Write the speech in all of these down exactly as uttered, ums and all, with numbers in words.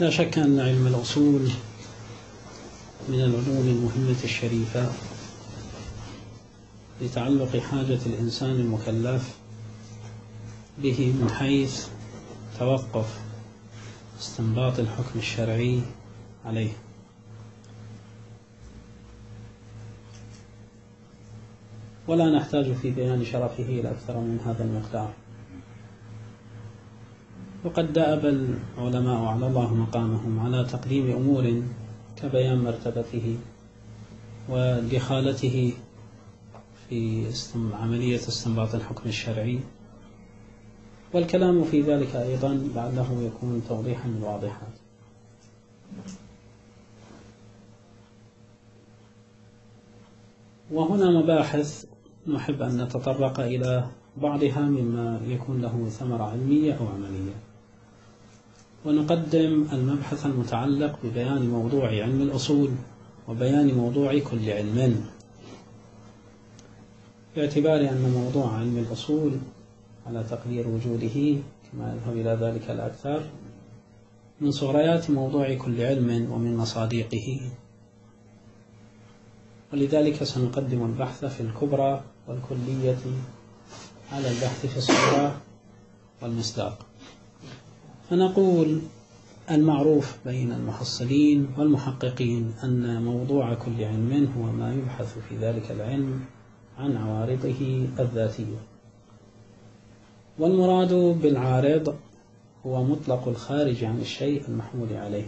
لا شك أن علم الأصول من العلوم المهمة الشريفة لتعلق حاجة الإنسان المكلف به من حيث توقف استنباط الحكم الشرعي عليه. ولا نحتاج في بيان شرفه إلى أكثر من هذا المقدار. وقد دأب العلماء على الله مقامهم على تقديم أمور كبيان مرتبته ودخالته في عملية استنباط الحكم الشرعي، والكلام في ذلك أيضا لعله يكون توضيحا للواضحات. وهنا مباحث نحب أن نتطرق إلى بعضها مما يكون له ثمرة علمية أو عملية. ونقدم المبحث المتعلق ببيان موضوع علم الأصول وبيان موضوع كل علم، باعتبار أن موضوع علم الأصول على تقدير وجوده كما يذهب إلى ذلك الأكثر من صغريات موضوع كل علم ومن مصادقه، ولذلك سنقدم البحث في الكبرى والكلية على البحث في الصغرى والمصداق. فنقول المعروف بين المحصلين والمحققين أن موضوع كل علم هو ما يبحث في ذلك العلم عن عوارضه الذاتية، والمراد بالعارض هو مطلق الخارج عن الشيء المحمول عليه،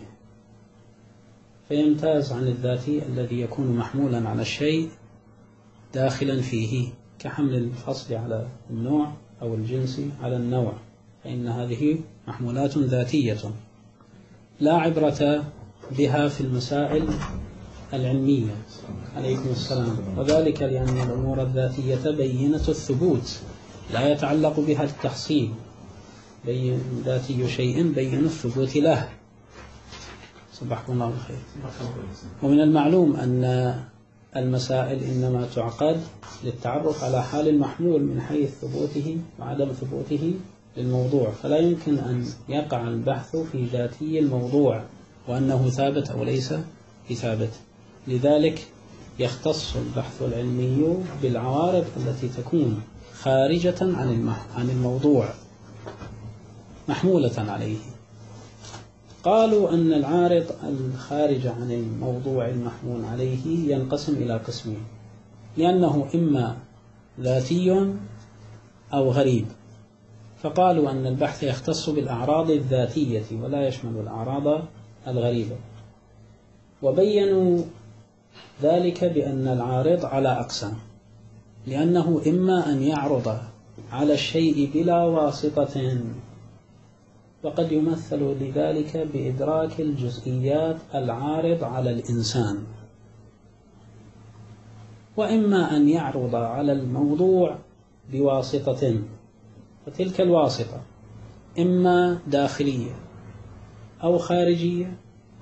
فيمتاز عن الذاتي الذي يكون محمولا على الشيء داخلا فيه، كحمل الفصل على النوع أو الجنس على النوع، فإن هذه محمولات ذاتية لا عبرة بها في المسائل العلمية. عليكم السلام. وذلك لأن الأمور الذاتية بينة الثبوت لا يتعلق بها التحصيل، بين ذاتي شيء بين الثبوت له. صبحكم الله بالخير. ومن المعلوم أن المسائل إنما تعقد للتعرف على حال المحمول من حيث ثبوته وعدم ثبوته للموضوع، فلا يمكن أن يقع البحث في ذاتي الموضوع وأنه ثابت أو ليس بثابت. لذلك يختص البحث العلمي بالعوارض التي تكون خارجة عن الموضوع محمولة عليه. قالوا أن العارض الخارج عن الموضوع المحمول عليه ينقسم إلى قسمين، لأنه إما ذاتي أو غريب. فقالوا أن البحث يختص بالأعراض الذاتية ولا يشمل الأعراض الغريبة، وبينوا ذلك بأن العارض على أقسام، لأنه إما أن يعرض على الشيء بلا واسطة، وقد يمثل لذلك بإدراك الجزئيات العارض على الإنسان، وإما أن يعرض على الموضوع بواسطة، وتلك الواسطة إما داخلية أو خارجية،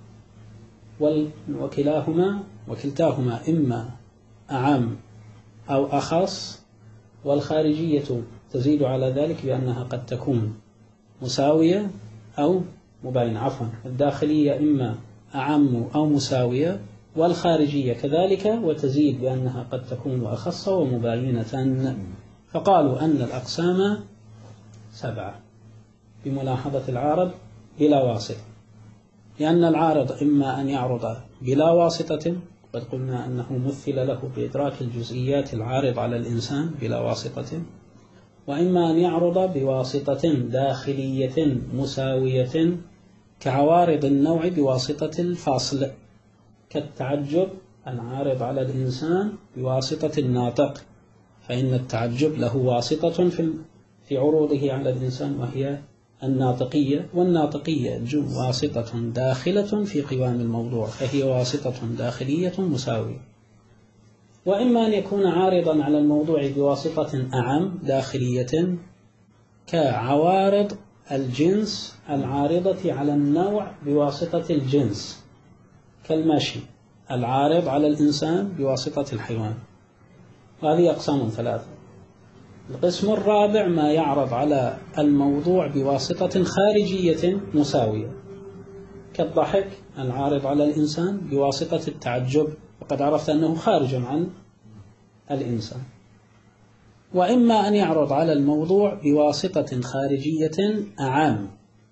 وكلاهما وكلتاهما إما أعم أو أخص، والخارجية تزيد على ذلك بأنها قد تكون مساوية أو مباينة. عفوا، الداخلية إما أعم أو مساوية، والخارجية كذلك، وتزيد بأنها قد تكون أخص ومباينة. فقالوا أن الأقسام سبعة بملاحظة العارض بلا واسطة، لأن العارض إما أن يعرض بلا واسطة، قد قلنا أنه مثل له بإدراك الجزئيات العارض على الإنسان بلا واسطة، وإما أن يعرض بواسطة داخلية مساوية كعوارض النوع بواسطة الفاصل، كالتعجب العارض على الإنسان بواسطة الناطق، فإن التعجب له واسطة في في عروضه على الإنسان وهي الناطقية، والناطقية واسطة داخلة في قوام الموضوع، فهي واسطة داخلية مساوية. وإما أن يكون عارضا على الموضوع بواسطة أعم داخلية كعوارض الجنس العارضة على النوع بواسطة الجنس، كالمشي العارض على الإنسان بواسطة الحيوان. وهذه أقسام ثلاثة. القسم الرابع ما يعرض على الموضوع بواسطة خارجية مساوية، كالضحك العارض على الإنسان بواسطة التعجب، وقد عرفت أنه خارج عن الإنسان. وإما أن يعرض على الموضوع بواسطة خارجية أعم،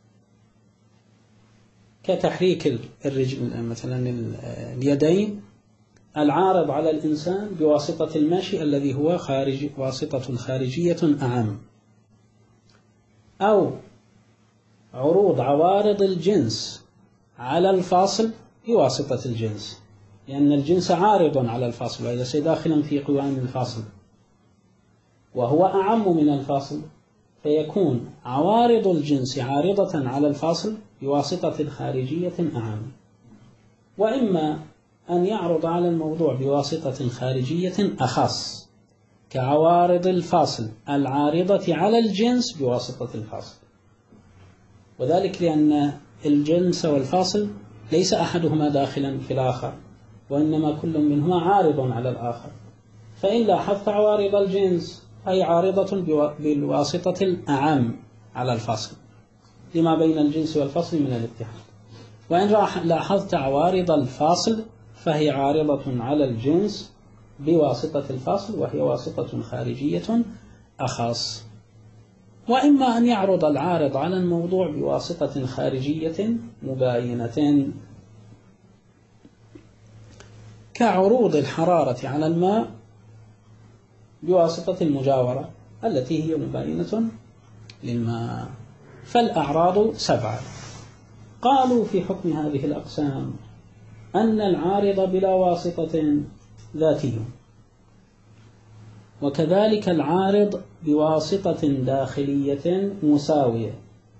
كتحريك الرجل مثلا اليدين العارض على الإنسان بواسطة المشي الذي هو خارج واسطة خارجية أعم، أو عروض عوارض الجنس على الفاصل بواسطة الجنس، لأن الجنس عارض على الفاصل وليس داخلا في قوام الفاصل، وهو أعم من الفاصل، فيكون عوارض الجنس عارضة على الفاصل بواسطة خارجية أعم. وإما أن يعرض على الموضوع بواسطة خارجية أخص، كعوارض الفاصل العارضة على الجنس بواسطة الفاصل، وذلك لأن الجنس والفاصل ليس أحدهما داخلا في الآخر، وإنما كل منهما عارض على الآخر. فإن لاحظت عوارض الجنس أي عارضة بالواسطة الأعم على الفاصل لما بين الجنس والفصل من الاتحاد، وإن لاحظت عوارض الفاصل فهي عارضة على الجنس بواسطة الفاصل، وهي واسطة خارجية أخص. وإما أن يعرض العارض على الموضوع بواسطة خارجية مباينة، كعروض الحرارة على الماء بواسطة المجاورة التي هي مباينة للماء. فالأعراض سبعة. قالوا في حكم هذه الأقسام أن العارض بلا واسطة ذاتي، وكذلك العارض بواسطة داخلية مساوية،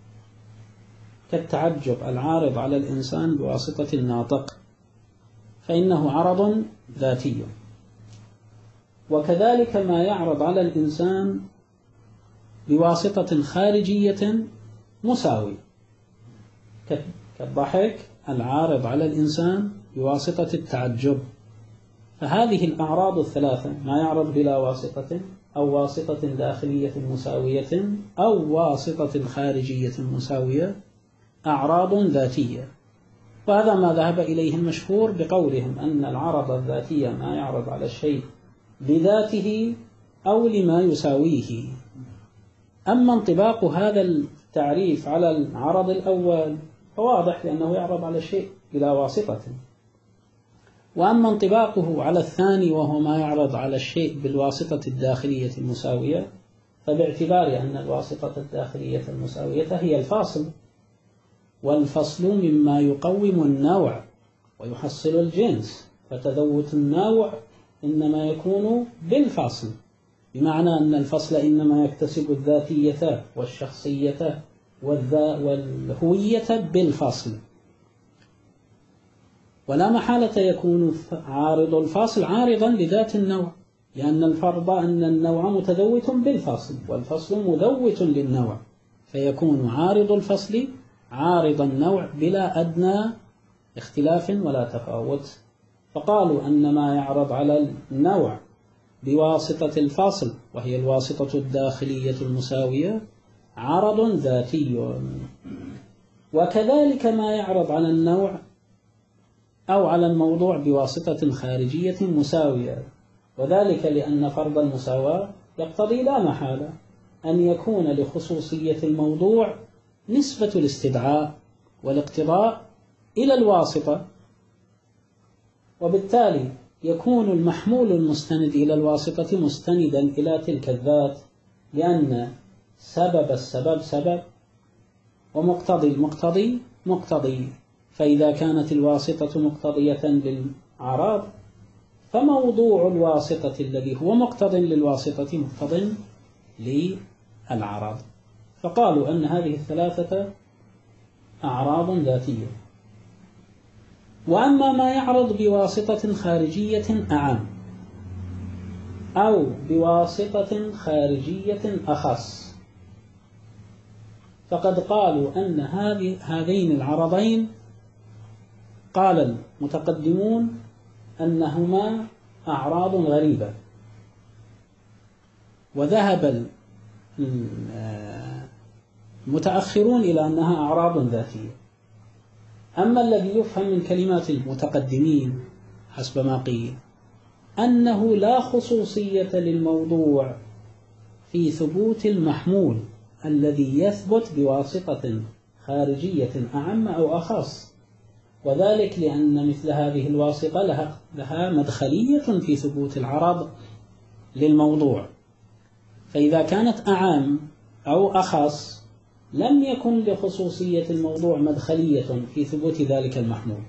كالتعجب العارض على الإنسان بواسطة الناطق فإنه عرض ذاتي، وكذلك ما يعرض على الإنسان بواسطة خارجية مساوية، كالضحك العارض على الإنسان بواسطة التعجب. فهذه الأعراض الثلاثة، ما يعرض بلا واسطة أو واسطة داخلية مساوية أو واسطة خارجية مساوية، أعراض ذاتية. وهذا ما ذهب إليه المشهور بقولهم أن العرض الذاتي ما يعرض على الشيء بذاته أو لما يساويه. أما انطباق هذا التعريف على العرض الأول فواضح، لأنه يعرض على الشيء بلا واسطة. وأما انطباقه على الثاني وهو ما يعرض على الشيء بالواسطة الداخلية المساوية، فباعتبار أن الواسطة الداخلية المساوية هي الفاصل، والفصل مما يقوم النوع ويحصل الجنس، فتذوت النوع إنما يكون بالفاصل، بمعنى أن الفصل إنما يكتسب الذاتية والشخصية والهوية بالفاصل. ولا محالة يكون عارض الفاصل عارضا لذات النوع، لأن الفرض أن النوع متذوت بالفاصل والفصل مذوت للنوع، فيكون عارض الفصل عارض النوع بلا أدنى اختلاف ولا تفاوت. فقالوا أن ما يعرض على النوع بواسطة الفاصل وهي الواسطة الداخلية المساوية عرض ذاتي، وكذلك ما يعرض على النوع أو على الموضوع بواسطة خارجية مساوية، وذلك لأن فرض المساواة يقتضي لا محالة أن يكون لخصوصية الموضوع نسبة الاستدعاء والاقتضاء إلى الواسطة، وبالتالي يكون المحمول المستند إلى الواسطة مستندا إلى تلك الذات، لأن سبب السبب سبب ومقتضي المقتضي مقتضي. فإذا كانت الواسطة مقتضية للأعراض فموضوع الواسطة الذي هو مقتض للواسطة مقتض للأعراض. فقالوا أن هذه الثلاثة أعراض ذاتية. وأما ما يعرض بواسطة خارجية أعم أو بواسطة خارجية أخص، فقد قالوا أن هذين العرضين قال المتقدمون أنهما أعراض غريبة، وذهب المتأخرون إلى أنها أعراض ذاتية. أما الذي يفهم من كلمات المتقدمين حسب ما قيل أنه لا خصوصية للموضوع في ثبوت المحمول الذي يثبت بواسطة خارجية أعم أو أخص، وذلك لأن مثل هذه الواسطة لها, لها مدخلية في ثبوت العرض للموضوع، فإذا كانت أعم أو أخص لم يكن لخصوصية الموضوع مدخلية في ثبوت ذلك المحمول،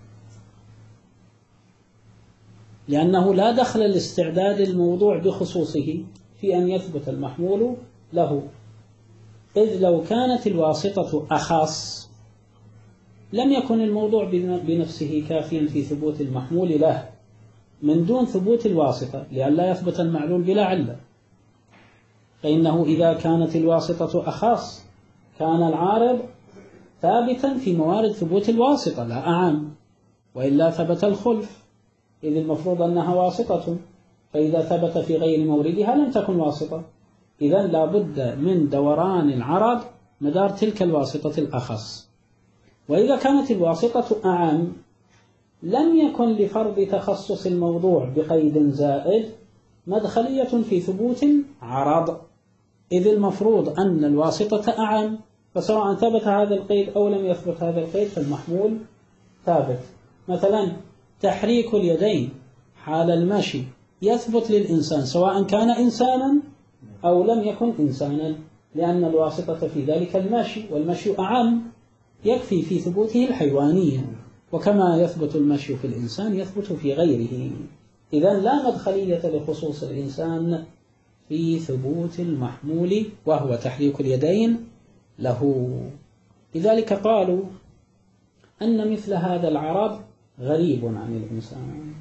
لأنه لا دخل لاستعداد الموضوع بخصوصه في أن يثبت المحمول له، إذ لو كانت الواسطة أخص لم يكن الموضوع بنفسه كافيا في ثبوت المحمول له من دون ثبوت الواسطة، لئلا يثبت المعلول بلا علة. فإنه إذا كانت الواسطة أخص كان العارض ثابتا في موارد ثبوت الواسطة لا أعم، وإلا ثبت الخلف، إذ المفروض أنها واسطة، فإذا ثبت في غير موردها لم تكن واسطة، إذن لا بد من دوران العرض مدار تلك الواسطة الأخص. وإذا كانت الواسطة أعم لم يكن لفرض تخصص الموضوع بقيد زائد مدخلية في ثبوت العرض، إذ المفروض أن الواسطة أعم، فسواء ثبت هذا القيد أو لم يثبت هذا القيد فالمحمول ثابت. مثلا تحريك اليدين حال المشي يثبت للإنسان سواء كان إنسانا أو لم يكن إنسانا، لأن الواسطة في ذلك المشي، والمشي أعم يكفي في ثبوته الحيوانية، وكما يثبت المشي في الإنسان يثبت في غيره، إذن لا مدخلية لخصوص الإنسان في ثبوت المحمول وهو تحريك اليدين له. لذلك قالوا أن مثل هذا العرض غريب عن الإنسان.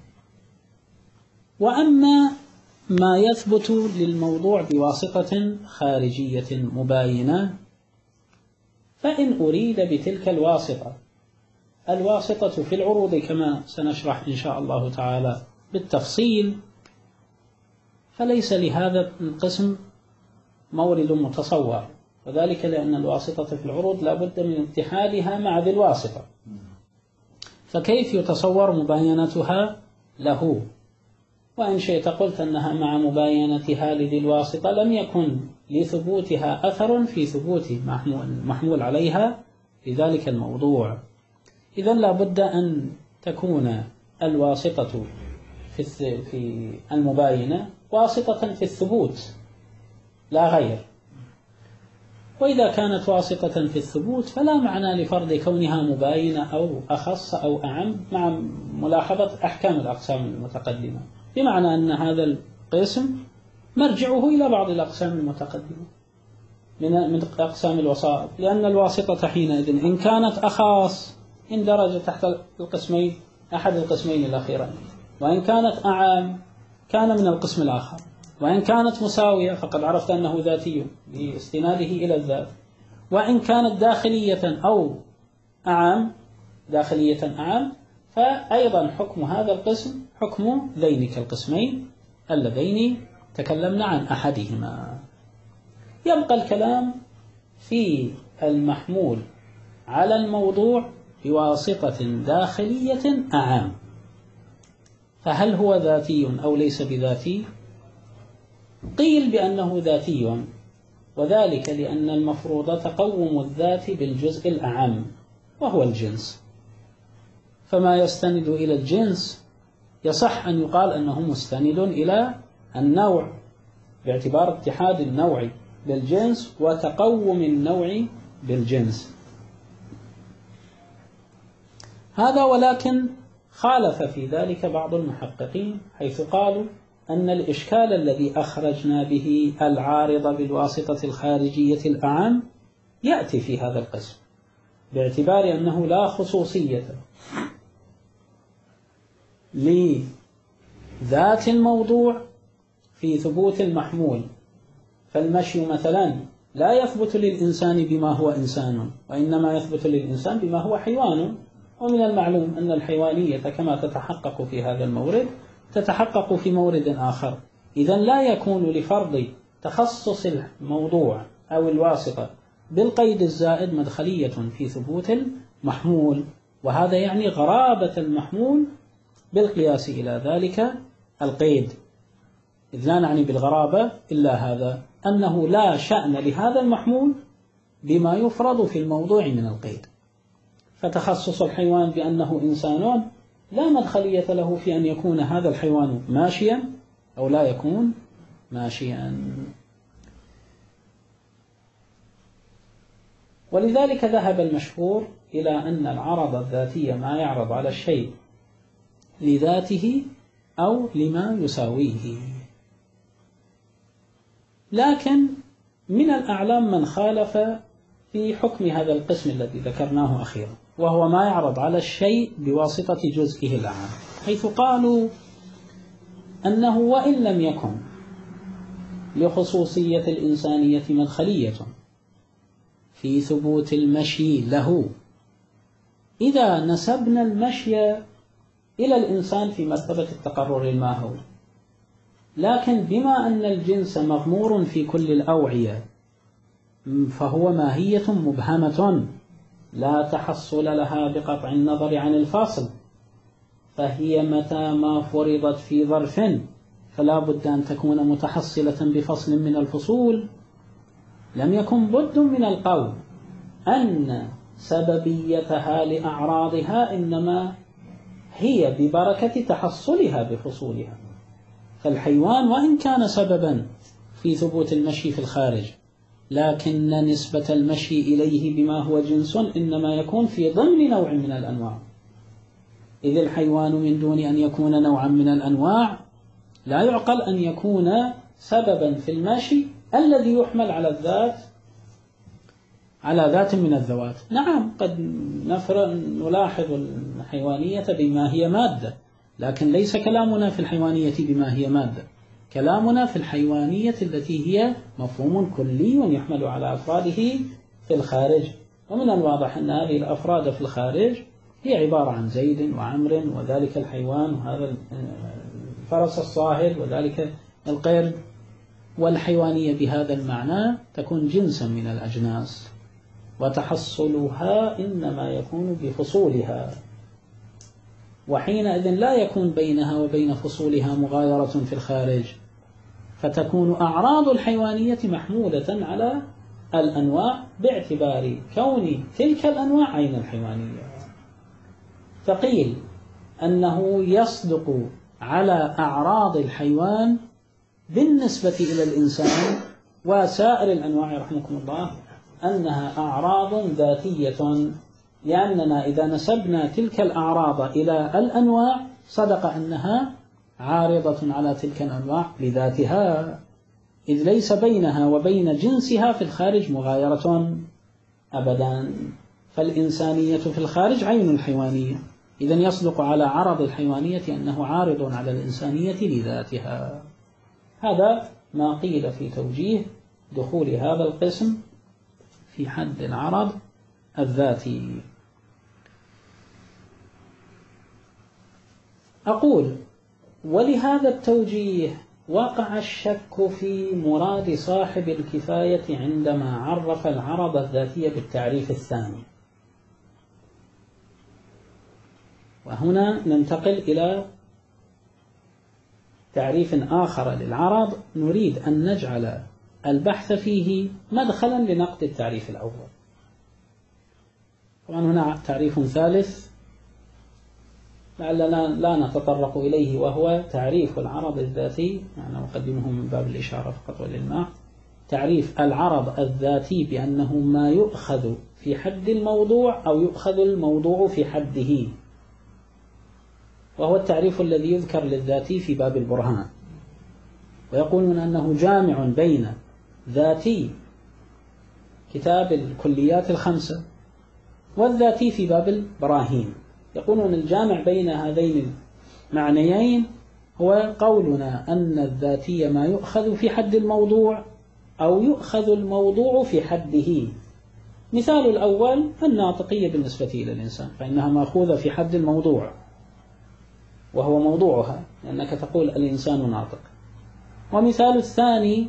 وأما ما يثبت للموضوع بواسطة خارجية مباينة، فإن أريد بتلك الواسطة الواسطة في العروض كما سنشرح إن شاء الله تعالى بالتفصيل، فليس لهذا القسم مورد متصور، وذلك لأن الواسطة في العروض لا بد من اتحادها مع ذي الواسطة، فكيف يتصور مباينتها له؟ وإن شئت قلت أنها مع مباينتها لذي الواسطة لم يكن لثبوتها أثر في ثبوت محمول عليها لذلك الموضوع، إذن لا بد أن تكون الواسطة في المباينة واسطة في الثبوت لا غير. وإذا كانت واسطة في الثبوت فلا معنى لفرض كونها مباينة أو أخص أو أعم، مع ملاحظة أحكام الأقسام المتقدمة، بمعنى أن هذا القسم مرجعه إلى بعض الأقسام المتقدمة من أقسام الوسائط، لأن الواسطة حينئذ إن كانت أخص اندرج تحت القسمين أحد القسمين الأخيرين، وإن كانت أعم كان من القسم الآخر، وإن كانت مساوية فقد عرفت أنه ذاتي باستناده إلى الذات، وإن كانت داخلية أو أعم داخلية أعم فأيضا حكم هذا القسم حكم ذينك القسمين اللذين تكلمنا عن أحدهما. يبقى الكلام في المحمول على الموضوع بواسطة داخلية أعم، فهل هو ذاتي أو ليس بذاتي؟ قيل بأنه ذاتي، وذلك لأن المفروض تقوم الذات بالجزء الأعم وهو الجنس، فما يستند إلى الجنس يصح أن يقال أنه مستند إلى النوع باعتبار اتحاد النوع بالجنس وتقوم النوع بالجنس هذا. ولكن خالف في ذلك بعض المحققين حيث قالوا أن الإشكال الذي أخرجنا به العارض بالواسطة الخارجية الأعم يأتي في هذا القسم، باعتبار أنه لا خصوصية لذات الموضوع في ثبوت المحمول. فالمشي مثلا لا يثبت للإنسان بما هو إنسان، وإنما يثبت للإنسان بما هو حيوان، ومن المعلوم أن الحيوانية كما تتحقق في هذا المورد تتحقق في مورد آخر، إذن لا يكون لفرض تخصص الموضوع أو الواسطة بالقيد الزائد مدخلية في ثبوت المحمول، وهذا يعني غرابة المحمول بالقياس إلى ذلك القيد، إذ لا نعني بالغرابة إلا هذا، أنه لا شأن لهذا المحمول بما يفرض في الموضوع من القيد. فتخصص الحيوان بأنه إنسان لا مدخلية له في أن يكون هذا الحيوان ماشيا أو لا يكون ماشيا. ولذلك ذهب المشهور إلى أن العرض الذاتي ما يعرض على الشيء لذاته أو لما يساويه. لكن من الأعلام من خالف في حكم هذا القسم الذي ذكرناه أخيرا، وهو ما يعرض على الشيء بواسطة جزئه العام، حيث قالوا أنه وإن لم يكن لخصوصية الإنسانية مدخلية في ثبوت المشي له، إذا نسبنا المشي إلى الإنسان في مرتبة التقرر الماهوي، لكن بما أن الجنس مغمور في كل الأوعية فهو ماهية مبهمة لا تحصل لها بقطع النظر عن الفاصل، فهي متى ما فرضت في ظرف فلا بد أن تكون متحصلة بفصل من الفصول. لم يكن بد من القول أن سببيتها لأعراضها إنما هي ببركة تحصلها بفصولها. فالحيوان وإن كان سببا في ثبوت المشي في الخارج، لكن نسبة المشي إليه بما هو جنس إنما يكون في ضمن نوع من الأنواع، إذ الحيوان من دون أن يكون نوعا من الأنواع لا يعقل أن يكون سببا في المشي الذي يحمل على الذات على ذات من الذوات. نعم قد نلاحظ الحيوانية بما هي مادة، لكن ليس كلامنا في الحيوانية بما هي مادة، كلامنا في الحيوانية التي هي مفهوم كلي يحمل على أفراده في الخارج. ومن الواضح أن هذه الأفراد في الخارج هي عبارة عن زيد وعمر وذلك الحيوان وهذا الفرس الصاهر وذلك القرد، والحيوانية بهذا المعنى تكون جنسا من الأجناس، وتحصلها إنما يكون بفصولها، وحينئذ لا يكون بينها وبين فصولها مغايرة في الخارج، فتكون أعراض الحيوانية محمولة على الأنواع باعتبار كون تلك الأنواع عين الحيوانية. فقيل أنه يصدق على أعراض الحيوان بالنسبة إلى الإنسان وسائر الأنواع رحمكم الله أنها أعراض ذاتية، لأننا إذا نسبنا تلك الأعراض إلى الأنواع صدق أنها عارضة على تلك الأنواع لذاتها، إذ ليس بينها وبين جنسها في الخارج مغايرة أبدا. فالإنسانية في الخارج عين الحيوانية، إذن يصدق على عرض الحيوانية أنه عارض على الإنسانية لذاتها. هذا ما قيل في توجيه دخول هذا القسم في حد العرض الذاتي. أقول ولهذا التوجيه وقع الشك في مراد صاحب الكفاية عندما عرف العرض الذاتي بالتعريف الثاني. وهنا ننتقل إلى تعريف آخر للعرض نريد أن نجعل البحث فيه مدخلا لنقد التعريف الأول. طبعا هنا تعريف ثالث لعلنا لا نتطرق إليه، وهو تعريف العرض الذاتي، يعني نقدمه من باب الإشارة فقط وللماء. تعريف العرض الذاتي بأنه ما يؤخذ في حد الموضوع أو يؤخذ الموضوع في حده، وهو التعريف الذي يذكر للذاتي في باب البرهان، ويقولون أنه جامع بين ذاتي كتاب الكليات الخمسة والذاتي في باب البراهين. يقولون الجامع بين هذين المعنيين هو قولنا أن الذاتي ما يؤخذ في حد الموضوع أو يؤخذ الموضوع في حده. مثال الأول الناطقية بالنسبة إلى الإنسان، فإنها مأخوذة في حد الموضوع وهو موضوعها، لأنك تقول الإنسان ناطق. ومثال الثاني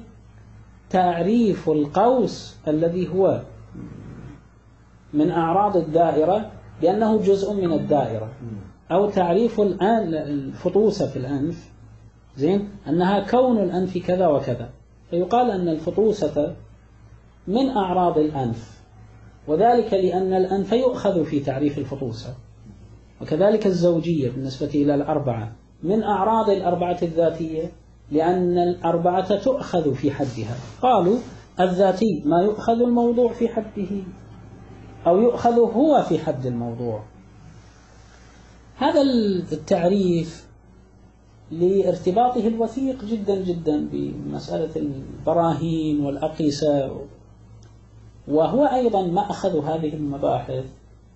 تعريف القوس الذي هو من أعراض الدائرة بأنه جزء من الدائرة، أو تعريف الآن الفطوسة في الأنف زين أنها كون الأنف كذا وكذا، فيقال أن الفطوسة من أعراض الأنف، وذلك لأن الأنف يؤخذ في تعريف الفطوسة. وكذلك الزوجية بالنسبة إلى الأربعة من أعراض الأربعة الذاتية، لأن الأربعة تؤخذ في حدها. قالوا الذاتي ما يؤخذ الموضوع في حده أو يؤخذ هو في حد الموضوع. هذا التعريف لارتباطه الوثيق جدا جدا بمسألة البراهين والأقيسة، وهو أيضا ما أخذ هذه المباحث،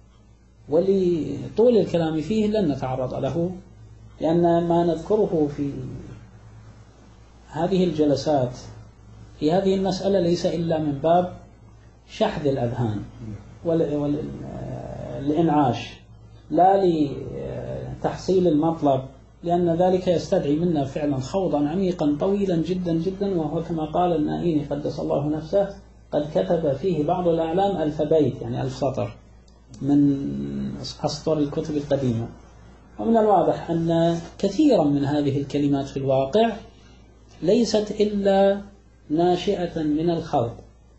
ولطول الكلام فيه لن نتعرض له، لأن ما نذكره في هذه الجلسات في هذه المسألة ليس إلا من باب شحذ الأذهان والإنعاش، لا لتحصيل المطلب، لأن ذلك يستدعي منا فعلا خوضا عميقا طويلا جدا جدا. وهو كما قال النائيني قدس الله نفسه قد كتب فيه بعض الأعلام ألف بيت، يعني ألف سطر من أسطر الكتب القديمة. ومن الواضح أن كثيرا من هذه الكلمات في الواقع ليست إلا ناشئة من الخلط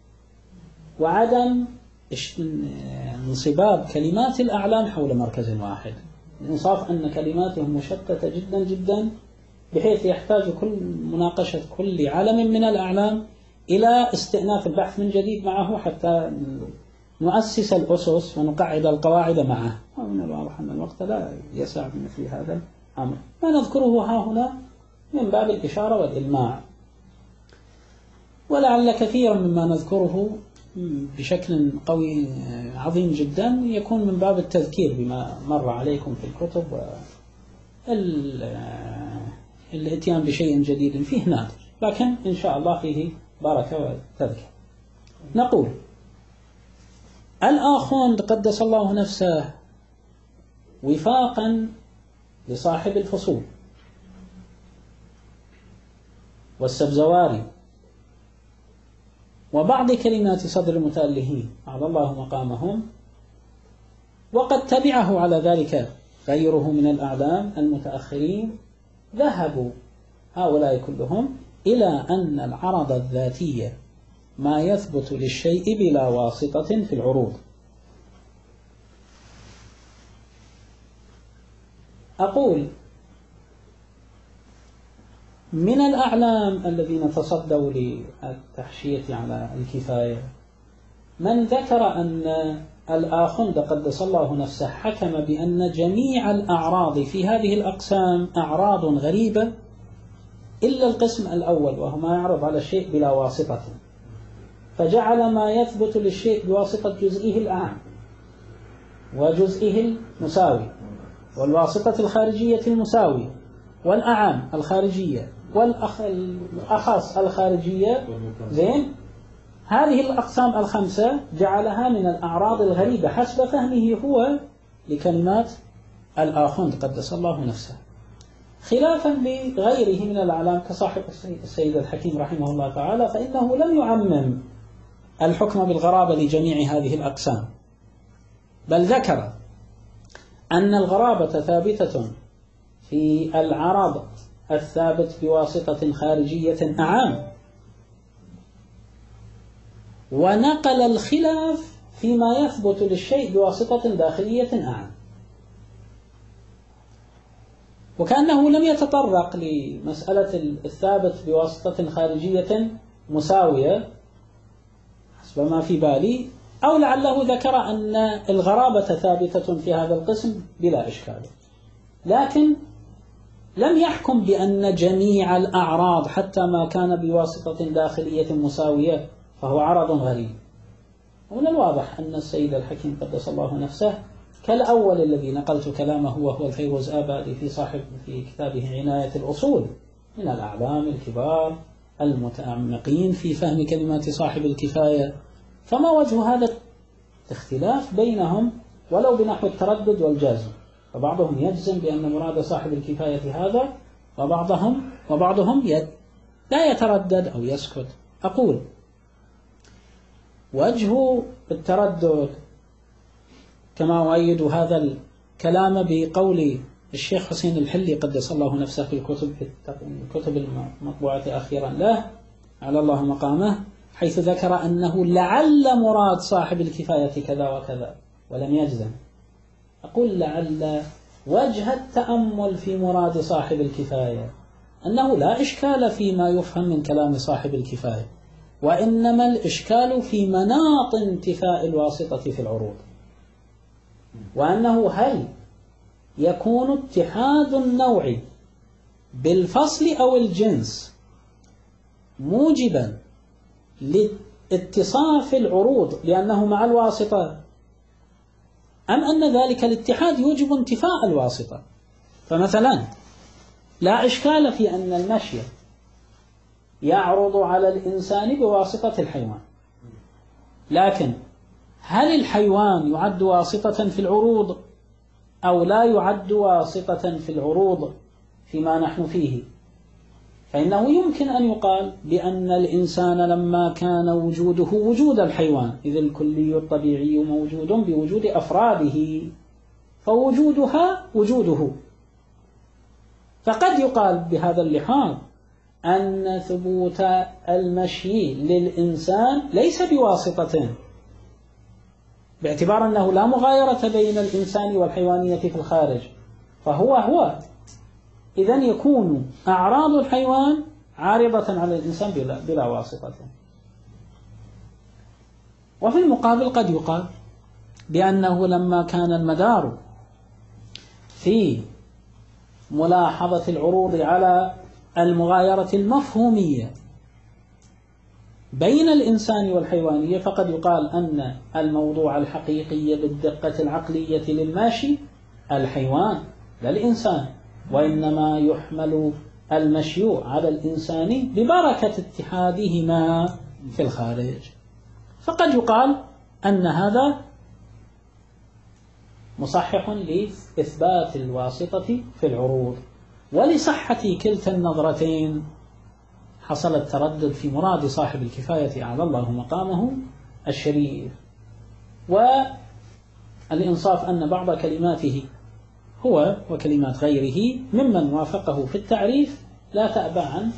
وعدم انصباب كلمات الأعلام حول مركز واحد. الإنصاف أن كلماتهم مشتتة جدا جدا، بحيث يحتاج كل مناقشة كل علم من الأعلام إلى استئناف البحث من جديد معه، حتى نؤسس الأسس ونقعد القواعد معه. ومن الواضح أن الوقت لا يسع بمثل هذا الأمر. ما نذكره ها هنا من باب الإشارة والإلماع، ولعل كثيرا مما نذكره بشكل قوي عظيم جدا يكون من باب التذكير بما مر عليكم في الكتب، والاتيان بشيء جديد فيه نادر، لكن إن شاء الله فيه بركة وتذكير. نقول الآخوند قدس الله نفسه وفاقا لصاحب الفصول والسبزواري وبعض كلمات صدر المتألهين أعلى الله مقامهم، وقد تبعه على ذلك غيره من الأعلام المتأخرين، ذهبوا هؤلاء كلهم إلى أن العرض الذاتي ما يثبت للشيء بلا واسطة في العروض. أقول من الأعلام الذين تصدوا للتحشية على الكفاية من ذكر أن الآخوند قدس الله نفسه حكم بأن جميع الأعراض في هذه الأقسام أعراض غريبة إلا القسم الأول، وهو ما يعرض على الشيء بلا واسطة، فجعل ما يثبت للشيء بواسطة جزئه الأعم وجزئه المساوي والواسطة الخارجية المساوية والأعم الخارجية والأخص الخارجية. زين، هذه الأقسام الخمسة جعلها من الأعراض الغريبة حسب فهمه هو لكلمات الآخوند قدس الله نفسه، خلافا لغيره من الأعلام كصاحب السيد الحكيم رحمه الله تعالى، فإنه لم يعمم الحكم بالغرابة لجميع هذه الأقسام، بل ذكر أن الغرابة ثابتة في العرض الثابت بواسطة خارجية أعام، ونقل الخلاف فيما يثبت للشيء بواسطة داخلية أعام، وكأنه لم يتطرق لمسألة الثابت بواسطة خارجية مساوية حسب ما في بالي، أو لعله ذكر أن الغرابة ثابتة في هذا القسم بلا إشكال، لكن لم يحكم بأن جميع الأعراض حتى ما كان بواسطة داخلية مساوية فهو عرض غريب. ومن الواضح أن السيد الحكيم قدس الله نفسه كالأول الذي نقلت كلامه وهو الفيروز آبادي في صاحب في كتابه عناية الأصول من الأعلام الكبار المتعمقين في فهم كلمات صاحب الكفاية، فما وجه هذا الاختلاف بينهم ولو بنحو التردد والجزم؟ فبعضهم يجزم بأن مراد صاحب الكفاية هذا، وبعضهم وبعضهم يد لا يتردد أو يسكت. أقول وجه التردد كما أؤيد هذا الكلام بقول الشيخ حسين الحلي قدس الله نفسه في الكتب الكتب المطبوعة أخيرا له على الله مقامه، حيث ذكر أنه لعل مراد صاحب الكفاية كذا وكذا ولم يجزم. أقول لعل وجه التأمل في مراد صاحب الكفاية أنه لا إشكال فيما يفهم من كلام صاحب الكفاية، وإنما الإشكال في مناط انتفاء الواسطة في العروض، وأنه هل يكون اتحاد النوع بالفصل أو الجنس موجبا لاتصاف العروض لأنه مع الواسطة، أم أن ذلك الاتحاد يوجب انتفاء الواسطة. فمثلا لا إشكال في أن المشي يعرض على الإنسان بواسطة الحيوان، لكن هل الحيوان يعد واسطة في العروض أو لا يعد واسطة في العروض فيما نحن فيه؟ فإنه يمكن أن يقال بأن الإنسان لما كان وجوده وجود الحيوان، إذ الكلي الطبيعي موجود بوجود أفراده، فوجودها وجوده، فقد يقال بهذا اللحاظ أن ثبوت المشي للإنسان ليس بواسطة، باعتبار أنه لا مغايرة بين الإنسان والحيوانية في الخارج، فهو هو إذن يكون أعراض الحيوان عارضة على الإنسان بلا, بلا واسطة. وفي المقابل قد يقال بأنه لما كان المدار في ملاحظة العروض على المغايرة المفهومية بين الإنسان والحيوانية، فقد يقال أن الموضوع الحقيقي بالدقة العقلية للماشي الحيوان لا الإنسان، وإنما يحمل المشي على الإنسان ببركة اتحادهما في الخارج. فقد يقال أن هذا مصحح لإثبات الواسطة في العروض، ولصحة كلتا النظرتين حصل التردد في مراد صاحب الكفاية أعلى الله مقامه الشريف. والإنصاف أن بعض كلماته هو وكلمات غيره ممن وافقه في التعريف لا تأبى عن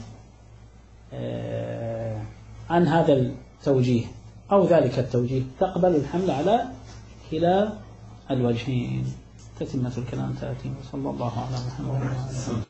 عن هذا التوجيه أو ذلك التوجيه، تقبل الحمل على كلا الوجهين. تتمة الكلام تأتي، وصلى الله على محمد وعلى آله.